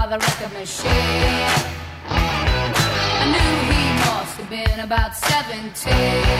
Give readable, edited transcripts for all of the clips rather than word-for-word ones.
the record machine. I knew he must have been about 17.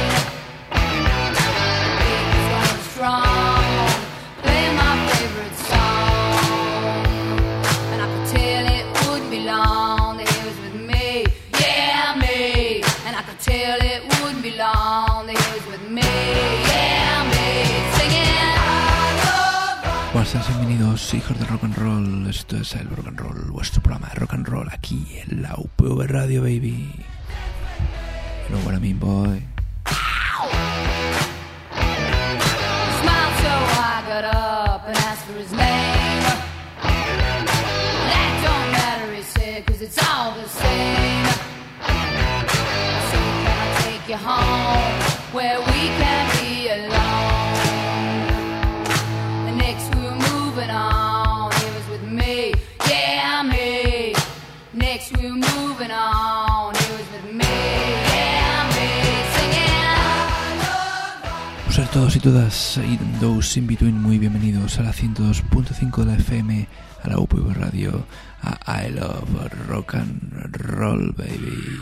He was going strong, playing my favorite song, and I could tell it wouldn't be long that he was with me, yeah, me. And I could tell it wouldn't be long that he was with me, yeah, me. Singing, buenas, bienvenidos hijos de rock and roll. Esto es el Rock and Roll, vuestro programa de rock and roll aquí en la UPV Radio, baby. You know what I mean, boy. Smiled so I got up and asked for his name. That don't matter, he said, 'cause it's all the same. So can I take you home where we can be alone? And next we were moving on, he was with me, yeah, me. Next we were moving on, he was with me, yeah, me. Singing, Pues a todos y todas, and those in between, muy bienvenidos a la 102.5 de la FM, a la UPV Radio, a I Love Rock and Roll, baby.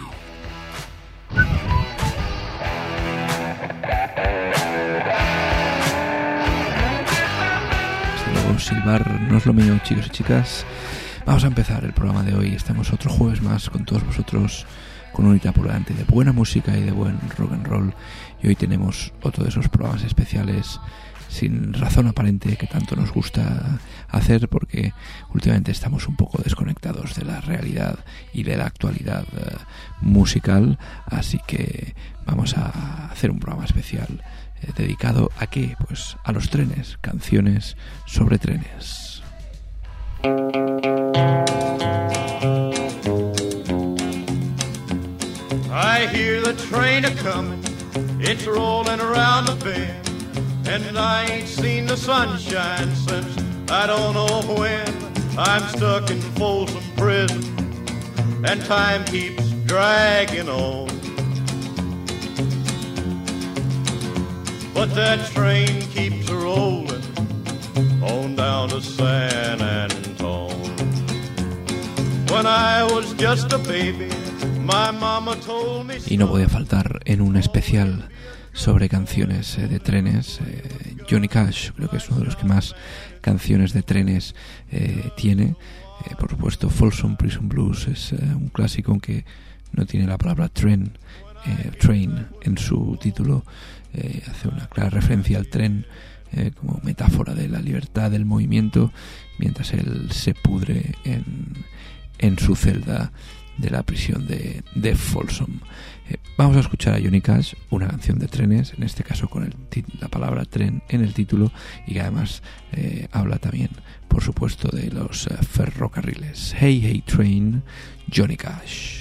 Desde luego, silbar no es lo mío, chicos y chicas. Vamos a empezar el programa de hoy. Estamos otro jueves más con todos vosotros, con una horita por delante de buena música y de buen rock and roll. Y hoy tenemos otro de esos programas especiales sin razón aparente que tanto nos gusta hacer, porque últimamente estamos un poco desconectados de la realidad y de la actualidad musical. Así que vamos a hacer un programa especial dedicado ¿a qué? Pues a los trenes, canciones sobre trenes. I hear the train a-comin', it's rollin' around the bend, and I ain't seen the sunshine since I don't know when. I'm stuck in Folsom Prison, and time keeps dragging on. But that train keeps rollin' on down to San Antone. When I was just a baby, my mama told me so. Y no podía faltar en un especial sobre canciones de trenes, Johnny Cash. Creo que es uno de los que más canciones de trenes tiene. Por supuesto, Folsom Prison Blues es un clásico, aunque no tiene la palabra train en su título. Hace una clara referencia al tren como metáfora de la libertad del movimiento, mientras él se pudre en su celda de la prisión de Folsom. Vamos a escuchar a Johnny Cash, una canción de trenes, en este caso con la palabra tren en el título, y que además habla también, por supuesto, de los ferrocarriles. Hey, hey, train, Johnny Cash.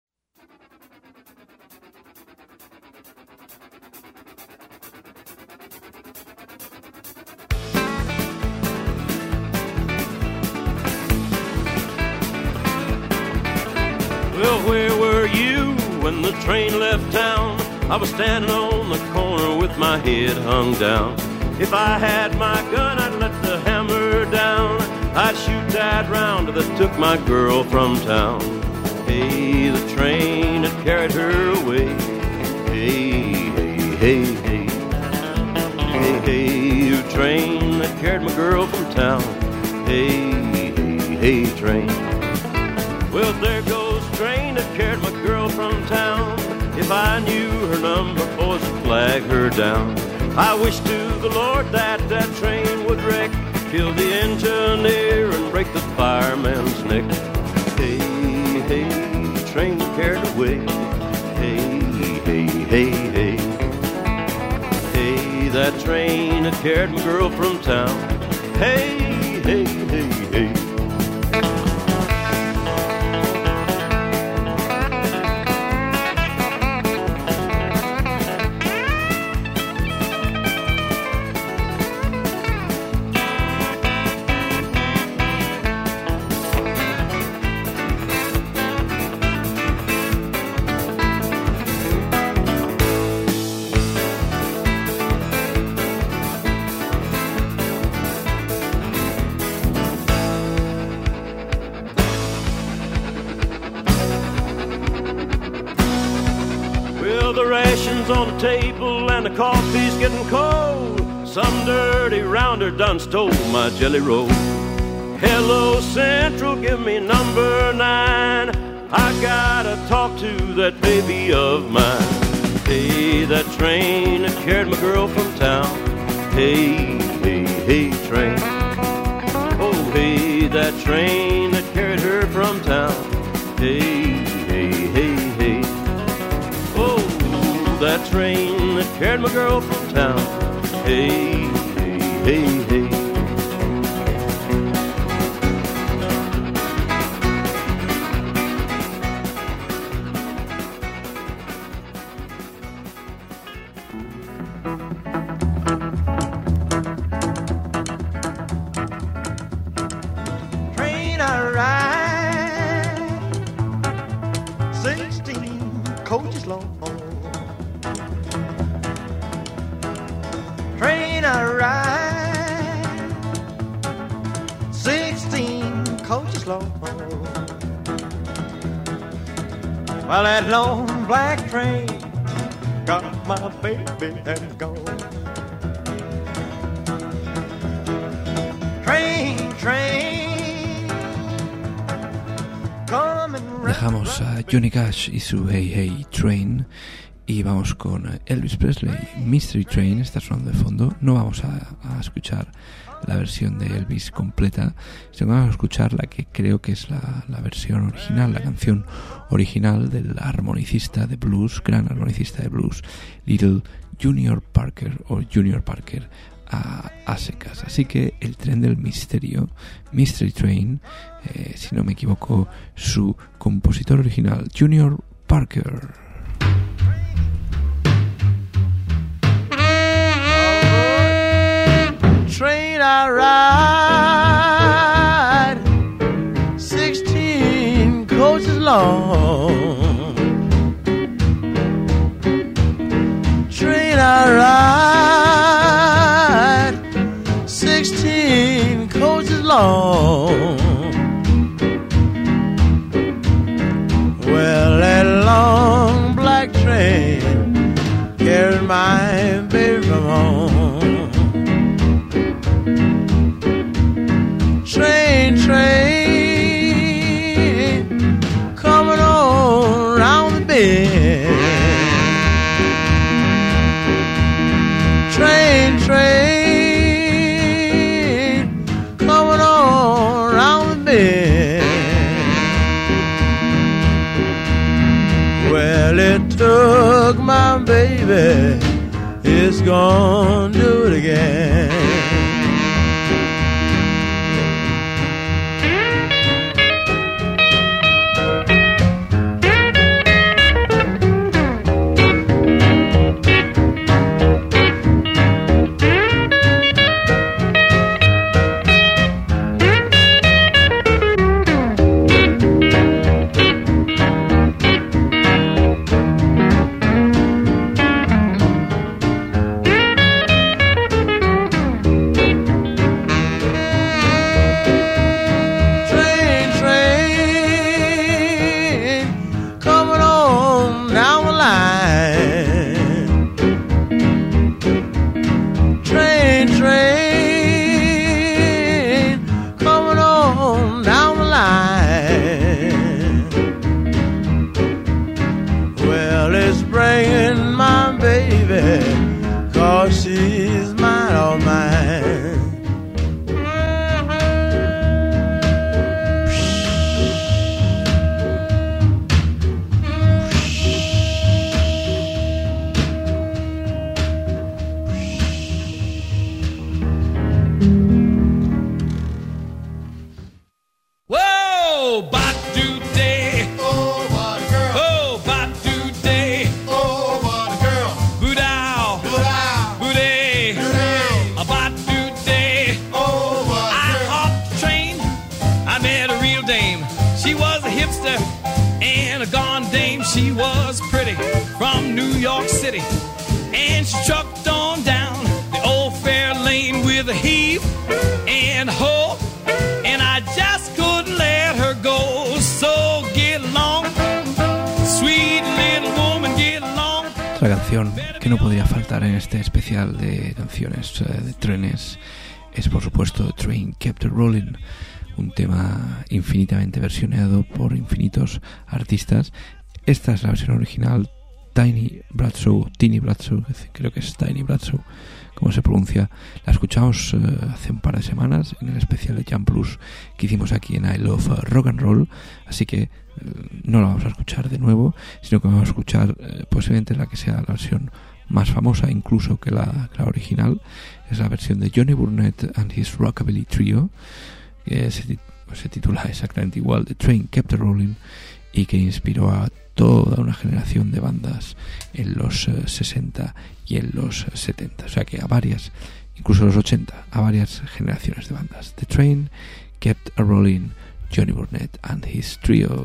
Well, where were you when the train left town? I was standing on the corner with my head hung down. If I had my gun, I'd let the hammer down. I'd shoot that round that took my girl from town. Hey, the train had carried her away. Hey, hey, hey, hey. Hey, hey, the train that carried my girl from town. Hey, hey, hey, train. Well, there goes the train that carried my girl from town. If I knew her number, boys would flag her down. I wish to the Lord that that train would wreck, kill the engineer and break the fireman's neck. Hey, hey, the train that carried away. Hey, hey, hey, hey. Hey, that train that carried my girl from town. Hey, hey, hey, hey. food's on the table and the coffee's getting cold. Some dirty rounder done stole my jelly roll. Hello, Central, give me number 9. I gotta talk to that baby of mine. Hey, that train that carried my girl from town. Hey, hey, hey, train. Oh, hey, that train that carried her from town. Hey, hey, hey, hey. Oh, that train that carried my girl from town. Hey, hey, hey, hey. Train I ride, 16 coaches long. Train I ride, 16 coaches long. Well, that long black train got my baby and gone. Train, train, coming round. Dejamos a Johnny Cash y su Hey Hey Train y vamos con Elvis Presley, Mystery Train. Está sonando de fondo. No vamos a escuchar la versión de Elvis completa, sino que vamos a escuchar la que creo que es la versión original, la canción original del armonicista de blues, gran armonicista de blues, Little Junior Parker, o Junior Parker a secas. Así que el tren del misterio, Mystery Train, si no me equivoco, su compositor original, Junior Parker. Train I ride, 16 coaches long. Train I ride, 16 coaches long. Well, that long black train carried my baby from home. Train, train, coming on round the bend. Train, train, coming on round the bend. Well, it took my baby, it's gonna do it again. She was pretty from New York City, and she trucked on down the old fair lane with a heave and hoe, and I just couldn't let her go. So get along, sweet little woman, get along. Otra canción podría faltar en este especial de canciones de trenes es, por supuesto, The Train Kept Rolling, un tema infinitamente versionado por infinitos artistas. Esta es la versión original. Tiny Bradshaw, creo que es Tiny Bradshaw, como se pronuncia, la escuchamos hace un par de semanas en el especial de Jam Plus que hicimos aquí en I Love Rock and Roll, así que no la vamos a escuchar de nuevo, sino que vamos a escuchar posiblemente la que sea la versión más famosa incluso que la original. Es la versión de Johnny Burnett and His Rockabilly Trio, que se titula exactamente igual, The Train Kept Rolling, y que inspiró a toda una generación de bandas en los 60 y en los 70, o sea que a varias, incluso los 80, a varias generaciones de bandas. The Train Kept Rolling, Johnny Burnett and His Trio.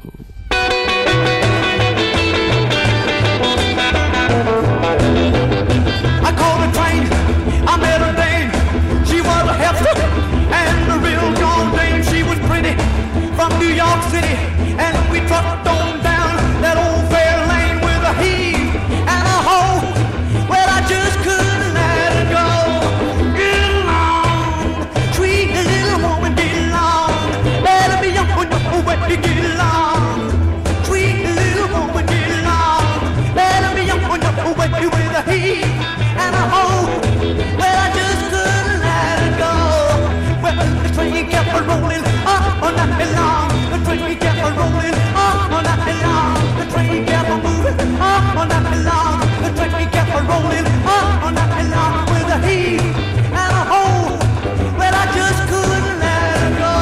I called a train, I met a dame. She was a hefty and a real John dame. She was pretty from New York City, and we trucked on down that old fair lane with a heave and a hoe. Well, I just couldn't let her go. Get along, sweet little woman, get along. Better be young when you get along. Sweet little woman, get along. Better be young when you with a heave and a hoe. Well, I just couldn't let her go. Well, the train kept rolling all night long. The train kept rolling all night long. The train kept moving all night long. The train kept rolling all night long with a heave and a hoe. Well, I just couldn't let her go.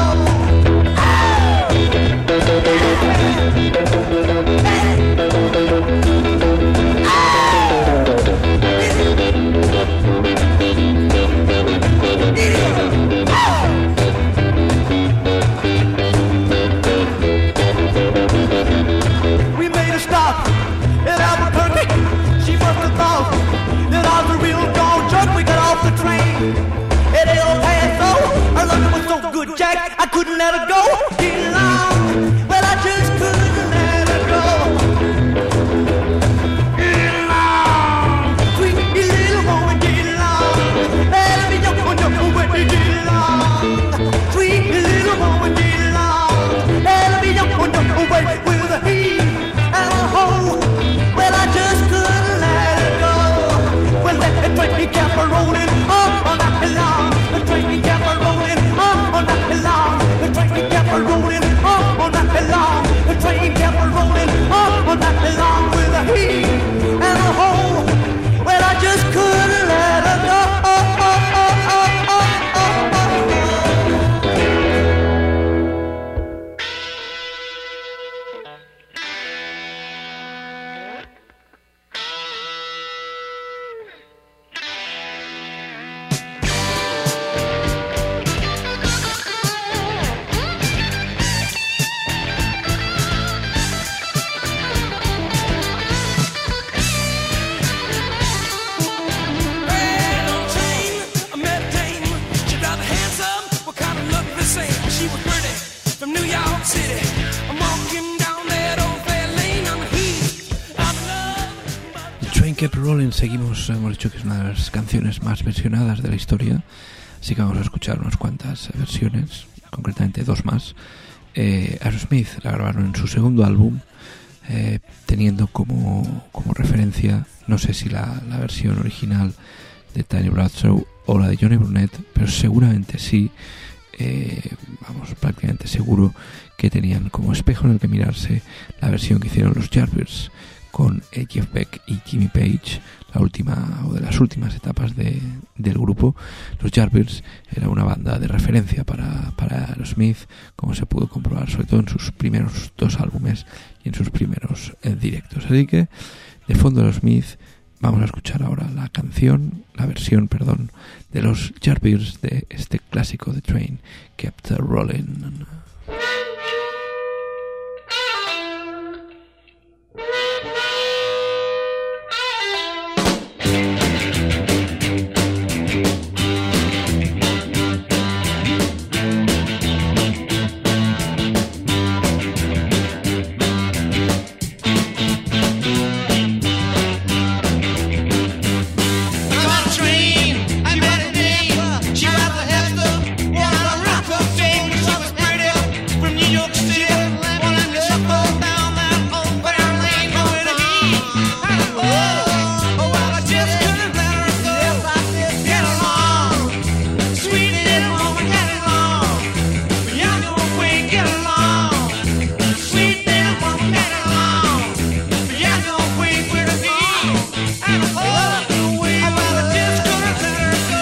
We made a stop at Albuquerque. She must have thought that I was a real dog jerk. We got off the train at El Paso. Her loving was so good, Jack, I couldn't let her go. Get along, well, I just couldn't let her go. Get along, sweet little woman, get along. Let me know when you get along. Sweet little woman, get along. Let me know when you with a heave and a hoe. Well, I just couldn't let her go. Well, the train kept rolling all night long. The train kept rolling all night long. The train kept rolling all night long. The train kept rolling all night long with a heave and a hoe. Well, I just couldn't let her go. Kept Rolling, seguimos, hemos dicho que es una de las canciones más versionadas de la historia, así que vamos a escuchar unas cuantas versiones, concretamente dos más. Aerosmith la grabaron en su segundo álbum, teniendo como referencia, no sé si la versión original de Tiny Bradshaw o la de Johnny Burnett, pero seguramente sí, prácticamente seguro que tenían como espejo en el que mirarse la versión que hicieron los Yardbirds con Jeff Beck y Jimmy Page, la última o de las últimas etapas del grupo. Los Yardbirds era una banda de referencia para Aerosmith, como se pudo comprobar sobre todo en sus primeros dos álbumes y en sus primeros directos. Así que de fondo Aerosmith vamos a escuchar ahora la versión de los Yardbirds de este clásico The Train Kept Rolling. get along. Sweet little woman, get along. Yeah, no way with a beat. And oh, no way, but I just couldn't let her go.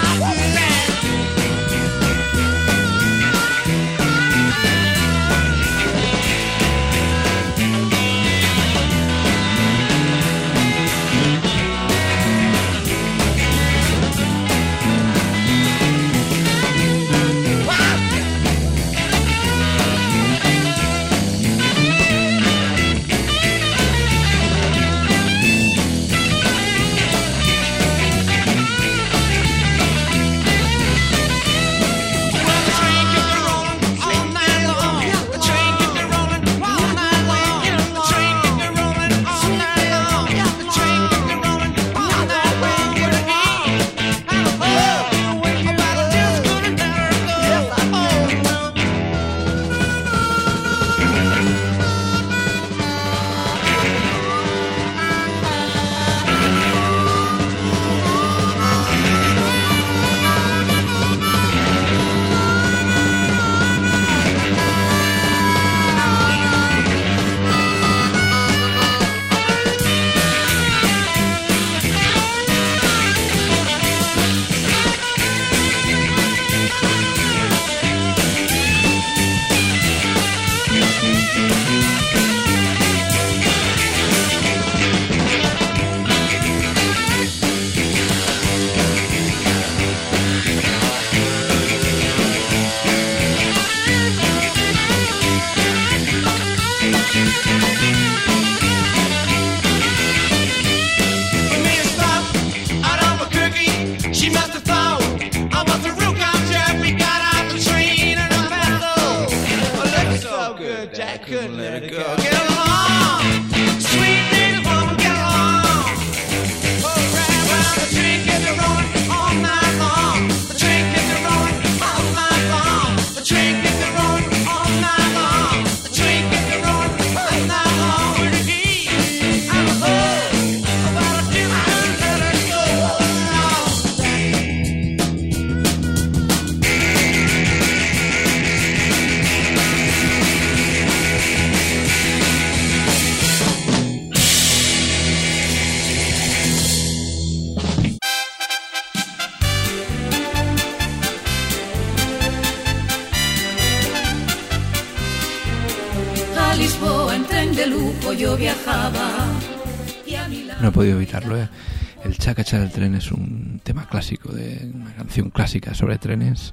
No he podido evitarlo, ¿eh? El Cha-Cha-Cha del tren es un tema clásico, de una canción clásica sobre trenes,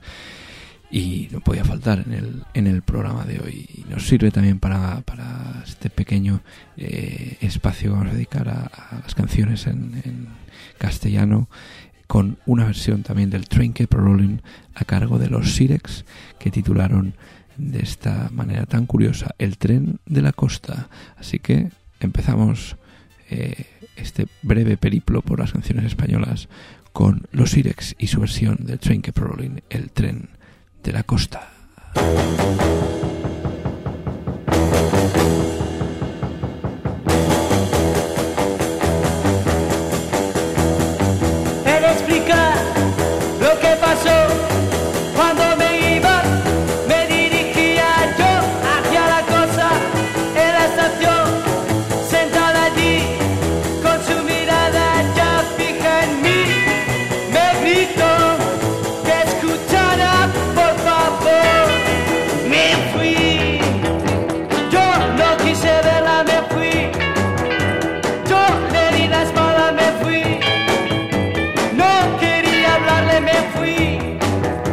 y no podía faltar en el programa de hoy. Y nos sirve también para este pequeño espacio que vamos a dedicar a las canciones en castellano, con una versión también del Train Kept Rolling a cargo de los Sirex, que titularon de esta manera tan curiosa El tren de la costa. Así que empezamos este breve periplo por las canciones españolas con los Sirex y su versión del Train Kept Rolling, El tren de la costa. He de explicar lo que pasó cuando me iba. Me dirigía yo hacia la cosa en la estación, sentada allí con su mirada ya fija en mí. Me gritó que escuchara, por favor. Me fui, yo no quise verla, me fui. Yo le di la espalda, me fui. No quería hablarle, me fui.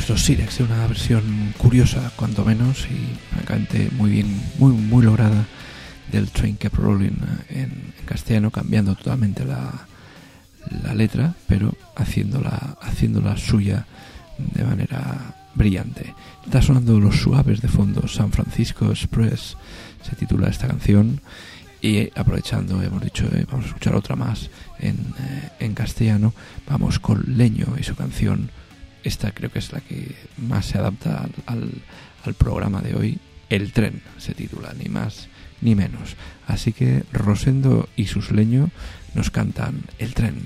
pues los Sirex, una versión curiosa cuanto menos y francamente muy bien, muy lograda del Train Kept Rolling en castellano, cambiando totalmente la letra, pero haciéndola suya de manera brillante. Está sonando Los Suaves de fondo, San Francisco Express se titula esta canción, y aprovechando, hemos dicho, vamos a escuchar otra más en castellano. Vamos con Leño y su canción. Esta creo que es la que más se adapta al programa de hoy. El tren se titula, ni más ni menos. Así que Rosendo y sus Leño nos cantan El tren.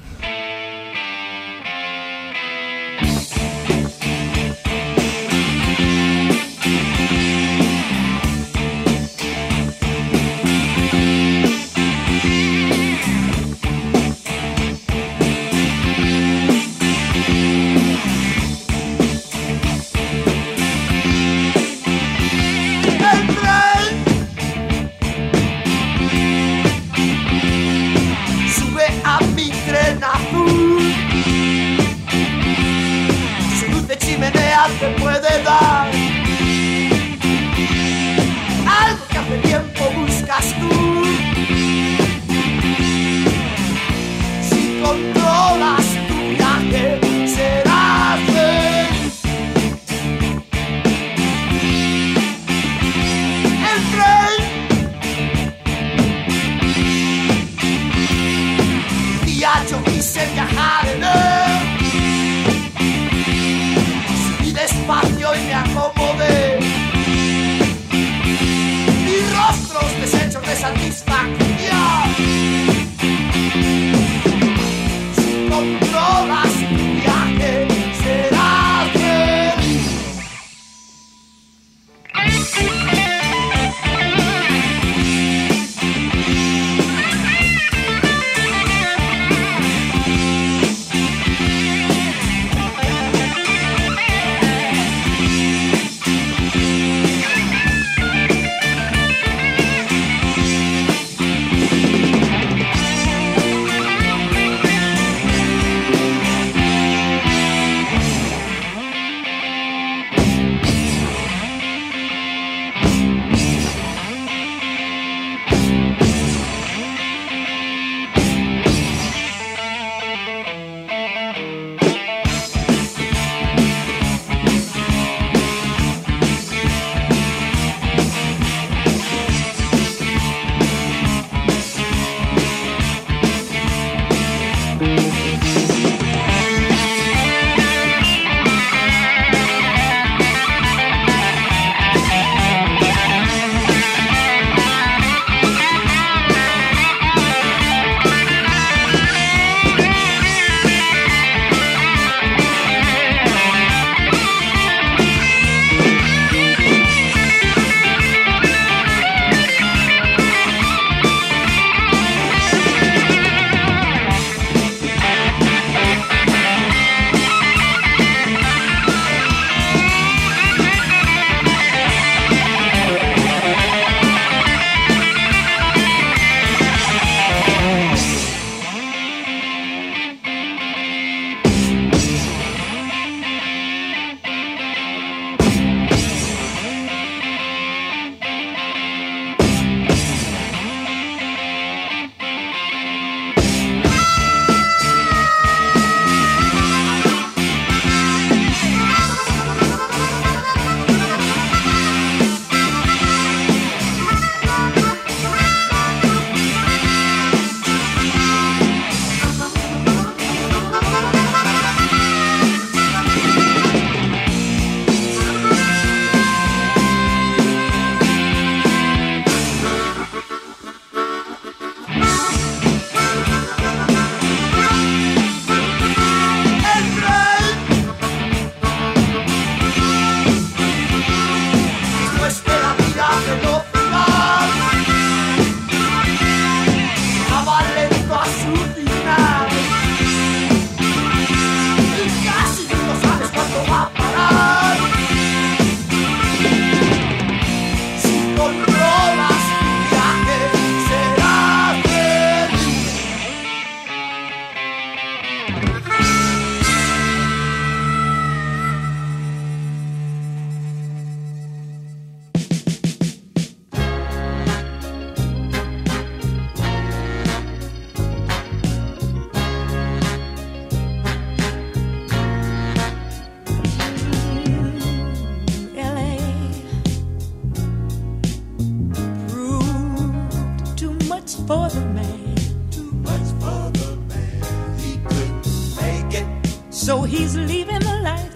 Te puede dar algo que hace tiempo buscas tú. Si controlas tu viaje serás feliz. El tren, un día yo quise viajar en él. Despacio y me acomodé. Mis rostros deshechos de satisfacción. Si controlas tu viaje, serás feliz. for the man. Too much for the man. He couldn't make it. So he's leaving the life.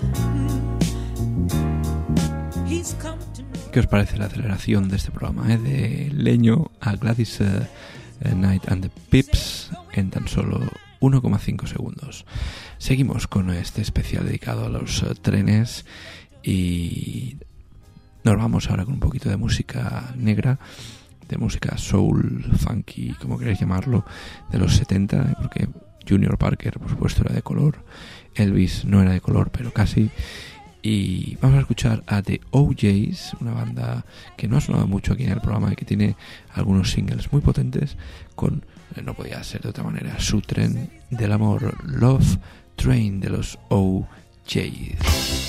He's come to know. ¿Qué os parece la aceleración de este programa? De Leño a Gladys Knight and the Pips en tan solo 1,5 segundos. Seguimos con este especial dedicado a los trenes y nos vamos ahora con un poquito de música negra, de música soul, funky, como queréis llamarlo, de los 70, porque Junior Parker, por supuesto, era de color, Elvis no era de color, pero casi. Y vamos a escuchar a The OJs, una banda que no ha sonado mucho aquí en el programa y que tiene algunos singles muy potentes con, no podía ser de otra manera, su tren del amor, Love Train de los OJs.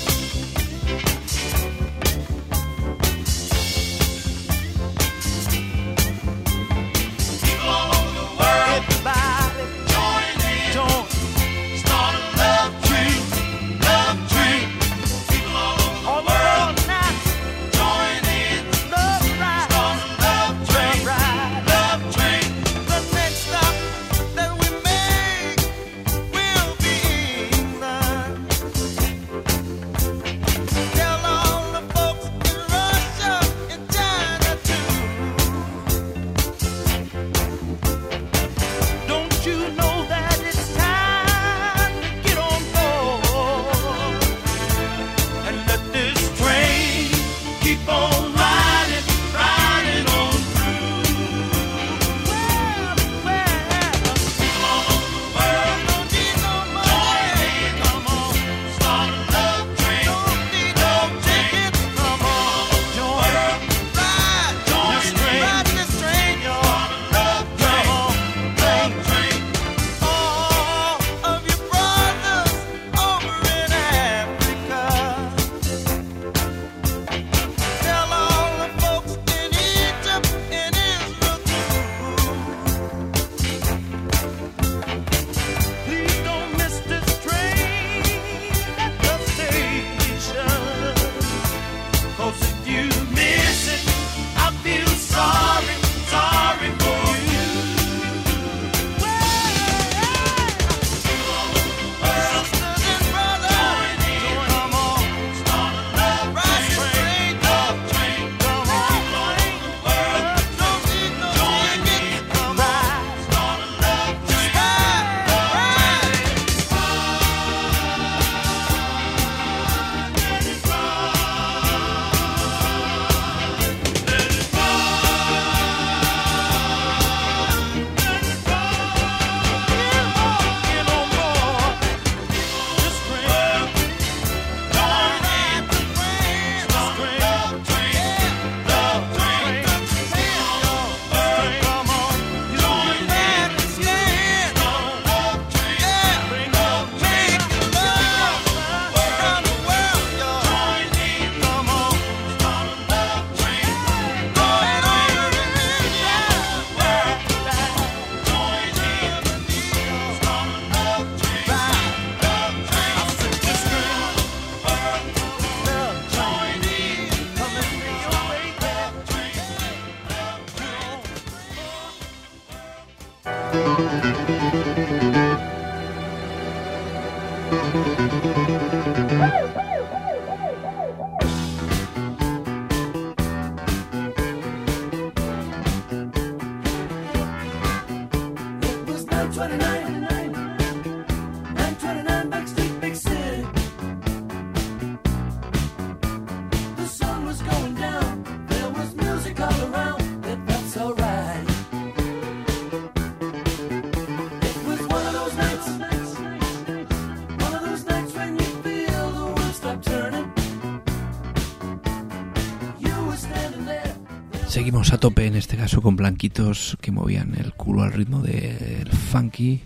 Seguimos a tope, en este caso con blanquitos que movían el culo al ritmo del funky,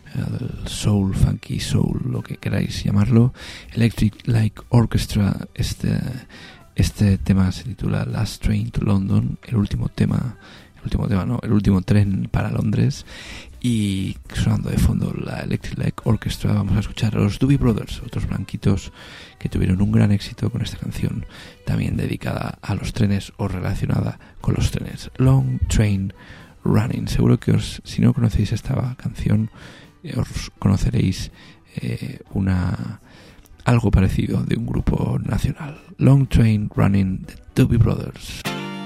del soul, funky soul, lo que queráis llamarlo. Electric Light Orchestra, este tema se titula Last Train to London, el último tren para Londres. Y sonando de fondo la Electric Light Orchestra, vamos a escuchar a los Doobie Brothers, otros blanquitos que tuvieron un gran éxito con esta canción, también dedicada a los trenes o relacionada con los trenes. Long Train Running. Seguro que si no conocéis esta canción, os conoceréis algo parecido de un grupo nacional. Long Train Running, The Doobie Brothers.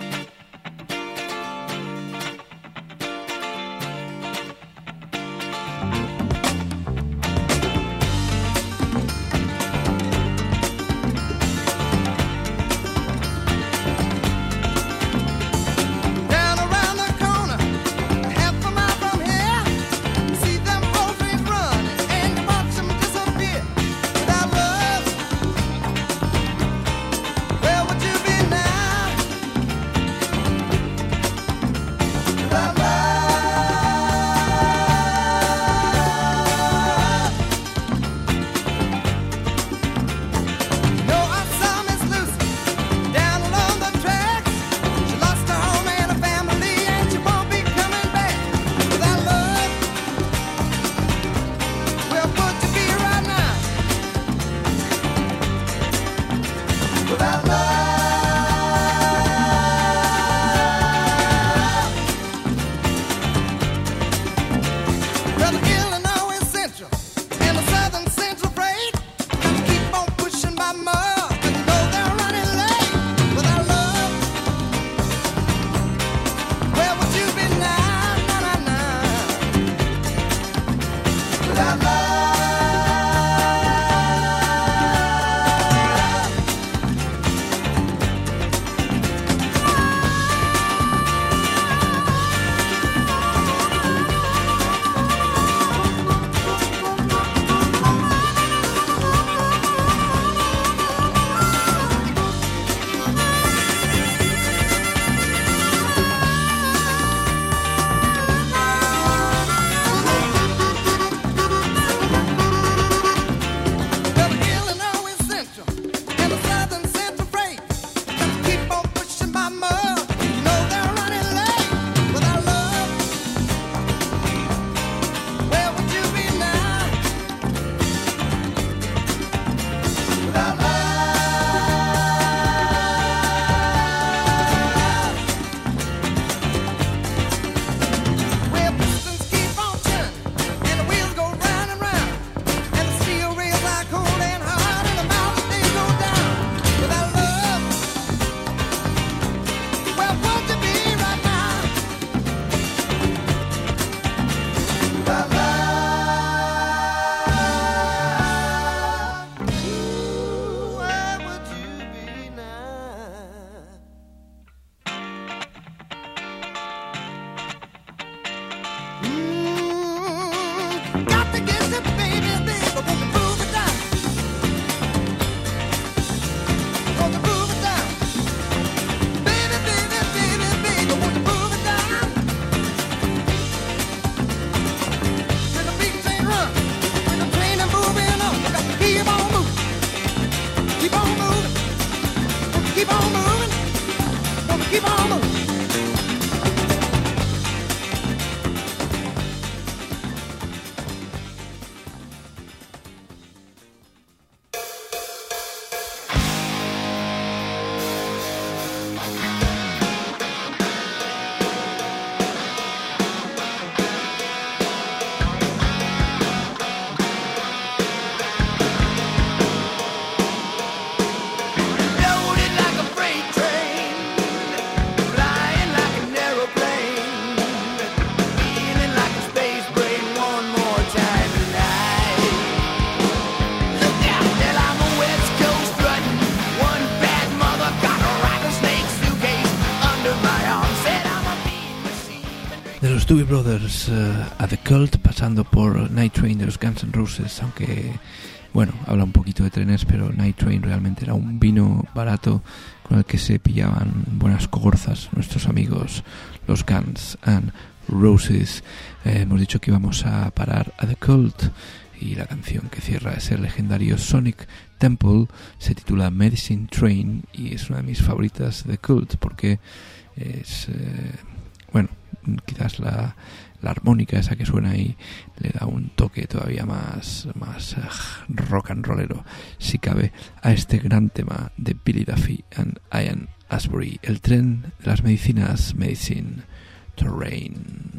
Doobie Brothers a The Cult, pasando por Night Train de los Guns N' Roses, aunque bueno, habla un poquito de trenes, pero Night Train realmente era un vino barato con el que se pillaban buenas cogorzas nuestros amigos los Guns N' Roses. Hemos dicho que íbamos a parar a The Cult y la canción que cierra ese legendario Sonic Temple se titula Medicine Train y es una de mis favoritas de The Cult porque es bueno, quizás la armónica esa que suena ahí le da un toque todavía más rock and rollero, si cabe, a este gran tema de Billy Duffy and Ian Astbury, el tren de las medicinas, Medicine Terrain.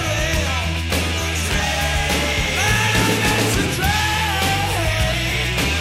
Train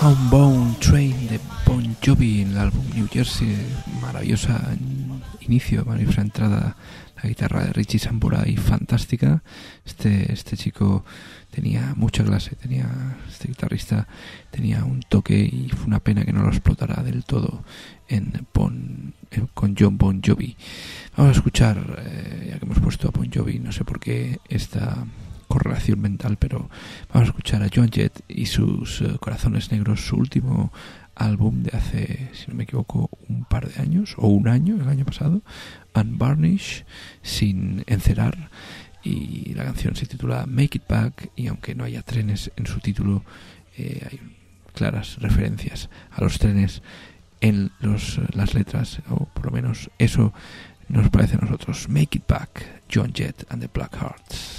Homebound Train de Bon Jovi en el álbum New Jersey. Maravillosa inicio, maravillosa entrada. La guitarra de Richie Sambora fantástica. Este chico tenía mucha clase, este guitarrista tenía un toque y fue una pena que no lo explotara del todo con John Bon Jovi. Vamos a escuchar, ya que hemos puesto a Bon Jovi, no sé por qué esta correlación mental, pero vamos a escuchar a Joan Jett y sus Corazones Negros, su último álbum de hace, si no me equivoco, un par de años o un año, el año pasado, Unvarnished, sin encerar, y la canción se titula Make It Back, y aunque no haya trenes en su título, hay claras referencias a los trenes en las letras, o por lo menos eso nos parece a nosotros. Make It Back, Joan Jett and the Blackhearts.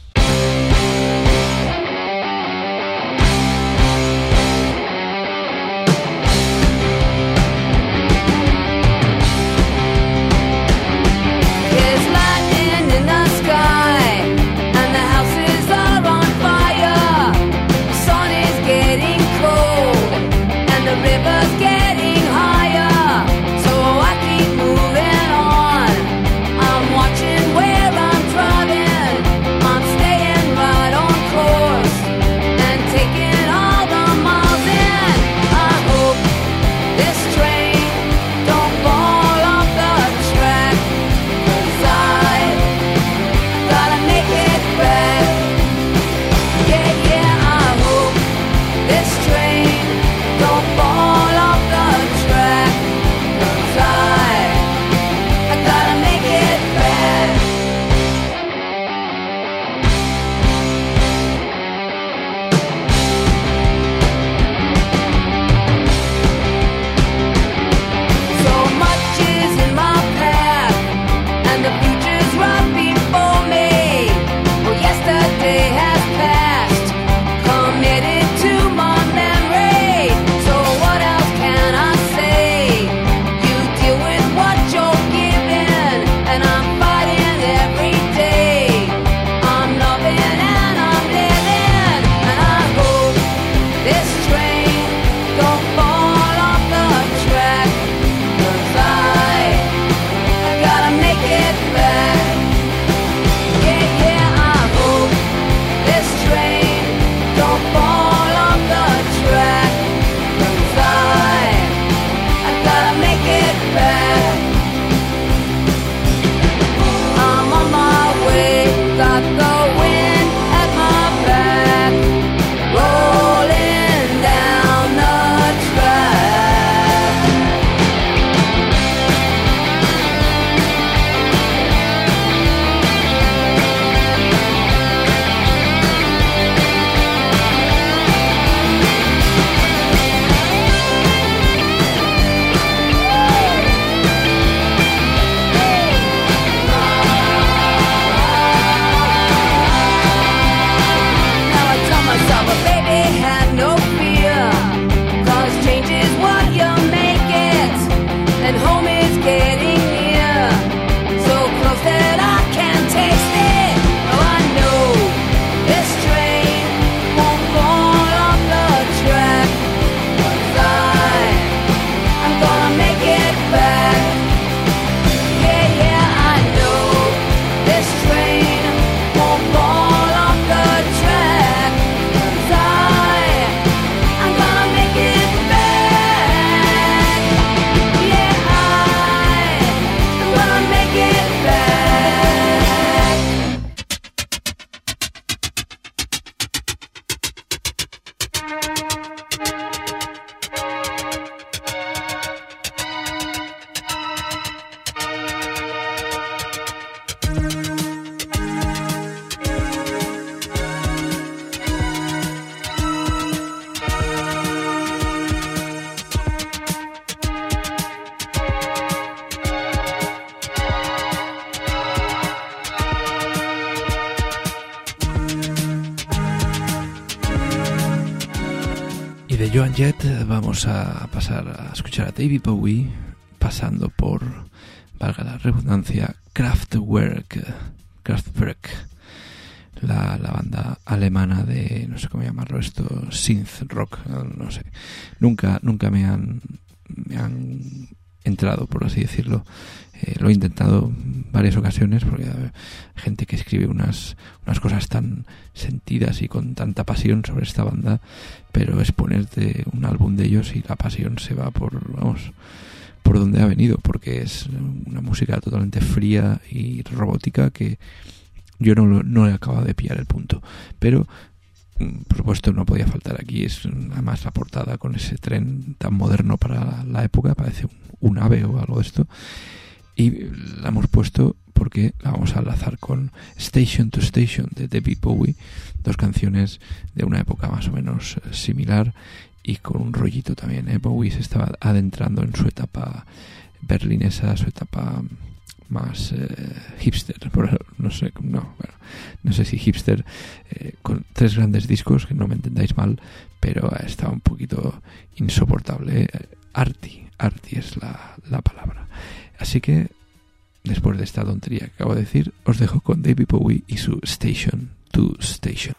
Joan Jett vamos a pasar a escuchar a David Bowie, pasando por, valga la redundancia, Kraftwerk, la banda alemana de, no sé cómo llamarlo esto, synth rock, no sé. Nunca me han entrado, por así decirlo. Lo he intentado en varias ocasiones porque hay gente que escribe unas cosas tan sentidas y con tanta pasión sobre esta banda, pero es ponerte un álbum de ellos y la pasión se va por donde ha venido, porque es una música totalmente fría y robótica que yo no he acabado de pillar el punto. Pero por supuesto no podía faltar aquí, es además la portada con ese tren tan moderno para la época, parece un ave o algo de esto, y la hemos puesto porque la vamos a enlazar con Station to Station de David Bowie, dos canciones de una época más o menos similar y con un rollito también. Bowie se estaba adentrando en su etapa berlinesa, su etapa más hipster, no sé si hipster, con 3 grandes discos, que no me entendáis mal, pero estaba un poquito insoportable. Arty es la palabra. Así que después de esta tontería que acabo de decir, os dejo con David Bowie y su Station to Station.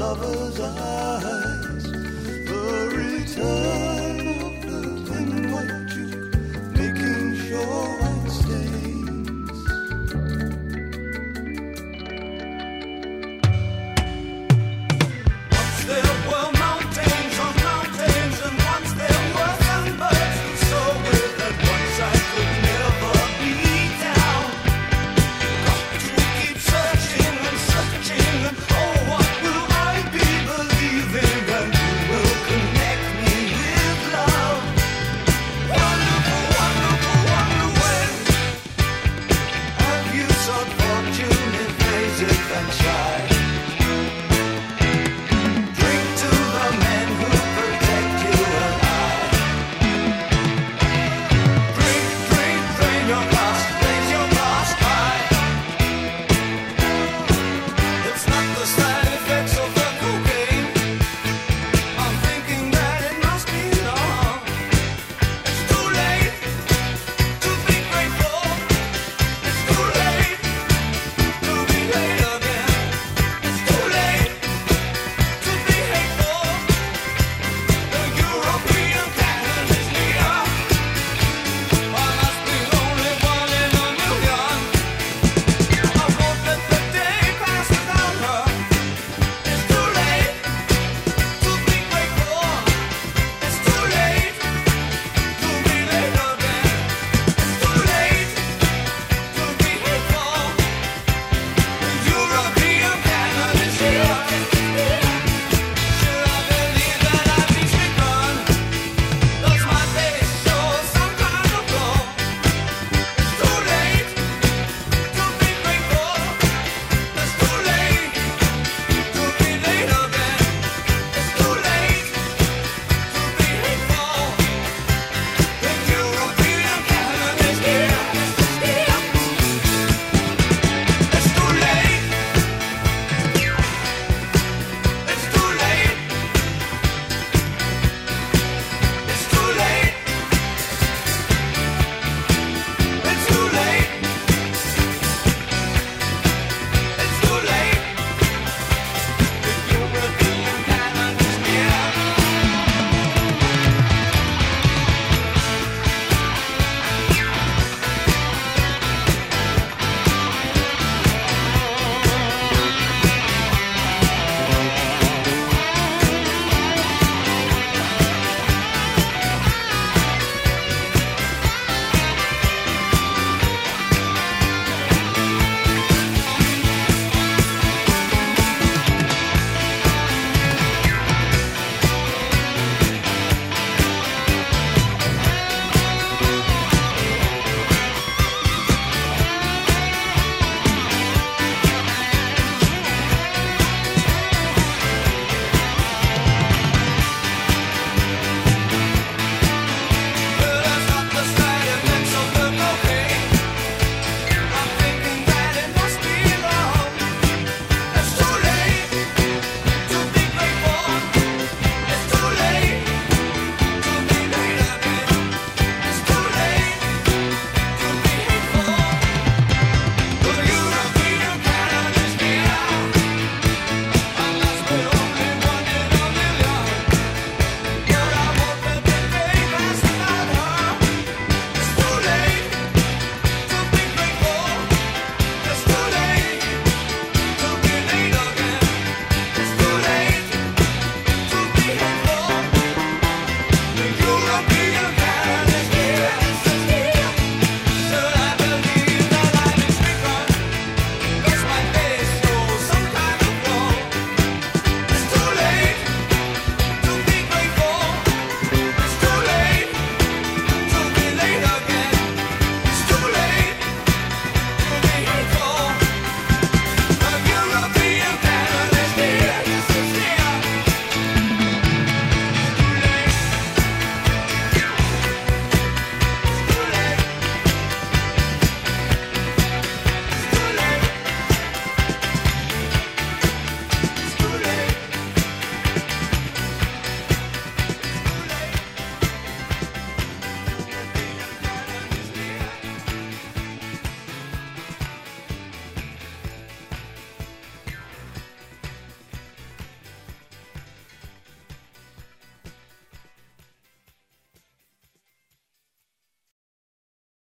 lovers are